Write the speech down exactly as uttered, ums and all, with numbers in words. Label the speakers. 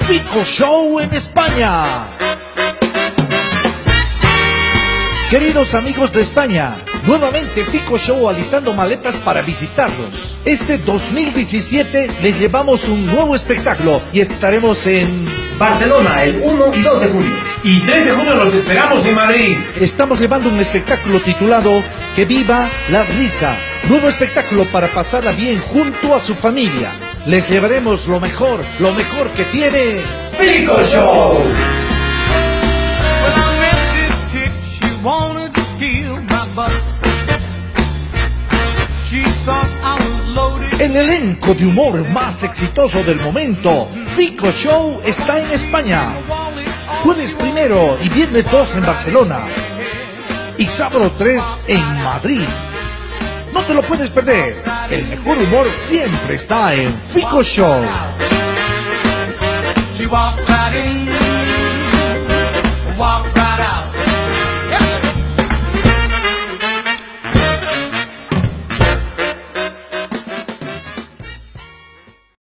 Speaker 1: Fico Show en España. Queridos amigos de España, nuevamente Fico Show alistando maletas para visitarlos. Este dos mil diecisiete les llevamos un nuevo espectáculo y estaremos en
Speaker 2: Barcelona el uno y dos de junio.
Speaker 3: Y tres de junio los esperamos en Madrid.
Speaker 1: Estamos llevando un espectáculo titulado Que viva la risa. Nuevo espectáculo para pasarla bien junto a su familia. Les llevaremos lo mejor, lo mejor que tiene
Speaker 2: Fico Show.
Speaker 1: El elenco de humor más exitoso del momento, Fico Show, está en España. Jueves primero y viernes dos en Barcelona. Y sábado tres en Madrid. No te lo puedes perder. El mejor humor siempre está en Fico Show.
Speaker 4: She walked right in, walked right out.